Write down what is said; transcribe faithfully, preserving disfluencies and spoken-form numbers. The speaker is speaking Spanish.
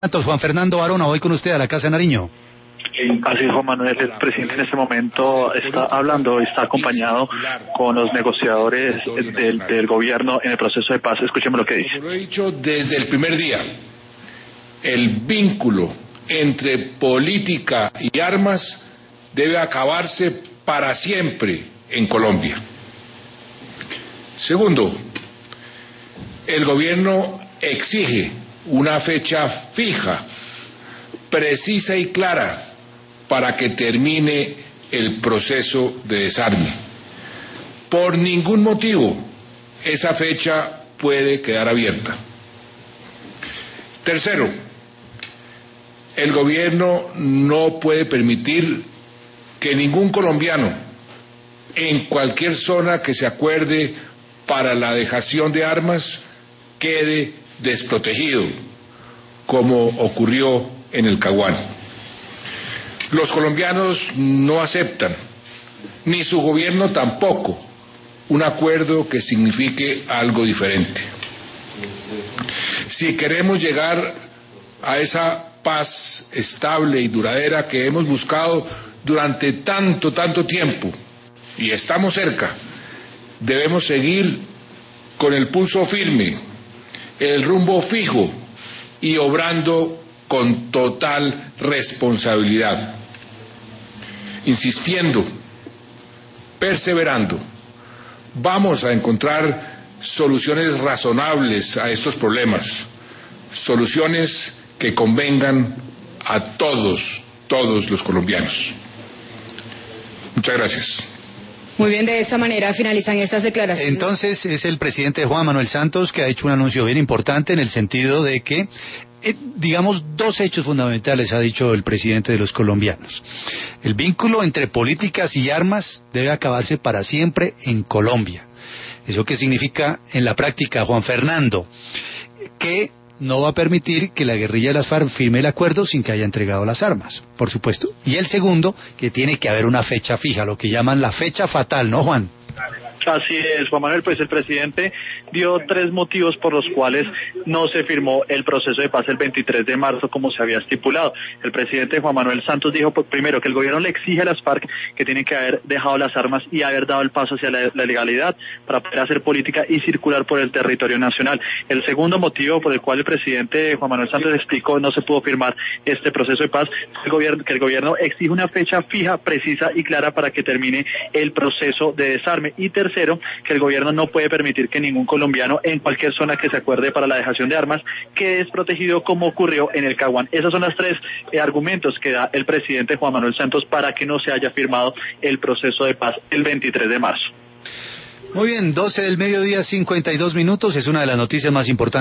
Juan Fernando Barona, voy con usted a la Casa de Nariño. Así es, Juan Manuel, el presidente en este momento está hablando, está acompañado con los negociadores del, del gobierno en el proceso de paz. Escuchemos lo que dice. Como lo he dicho desde el primer día, el vínculo entre política y armas debe acabarse para siempre en Colombia. Segundo, el gobierno exige una fecha fija, precisa y clara para que termine el proceso de desarme. Por ningún motivo esa fecha puede quedar abierta. Tercero, el gobierno no puede permitir que ningún colombiano en cualquier zona que se acuerde para la dejación de armas quede desprotegido, como ocurrió en el Caguán. Los colombianos no aceptan, ni su gobierno tampoco, un acuerdo que signifique algo diferente. Si queremos llegar a esa paz estable y duradera que hemos buscado durante tanto, tanto tiempo, y estamos cerca, debemos seguir con el pulso firme, el rumbo fijo y obrando con total responsabilidad, insistiendo, perseverando. Vamos a encontrar soluciones razonables a estos problemas, soluciones que convengan a todos, todos los colombianos. Muchas gracias. Muy bien, de esta manera finalizan estas declaraciones. Entonces es el presidente Juan Manuel Santos que ha hecho un anuncio bien importante en el sentido de que, eh, digamos, dos hechos fundamentales ha dicho el presidente de los colombianos. El vínculo entre políticas y armas debe acabarse para siempre en Colombia. ¿Eso qué significa en la práctica, Juan Fernando? Que no va a permitir que la guerrilla de las FARC firme el acuerdo sin que haya entregado las armas, por supuesto. Y el segundo, que tiene que haber una fecha fija, lo que llaman la fecha fatal, ¿no, Juan? Así es, Juan Manuel, pues el presidente dio tres motivos por los cuales no se firmó el proceso de paz el veintitrés de marzo como se había estipulado. El presidente Juan Manuel Santos dijo, pues, primero, que el gobierno le exige a las FARC que tienen que haber dejado las armas y haber dado el paso hacia la, la legalidad para poder hacer política y circular por el territorio nacional. El segundo motivo por el cual el presidente Juan Manuel Santos explicó no se pudo firmar este proceso de paz, el gobierno, que el gobierno exige una fecha fija, precisa y clara para que termine el proceso de desarme. Y tercero, que el gobierno no puede permitir que ningún colombiano en cualquier zona que se acuerde para la dejación de armas quede desprotegido como ocurrió en el Caguán. Esos son los tres eh, argumentos que da el presidente Juan Manuel Santos para que no se haya firmado el proceso de paz el veintitrés de marzo. Muy bien, doce del mediodía, cincuenta y dos minutos, es una de las noticias más importantes.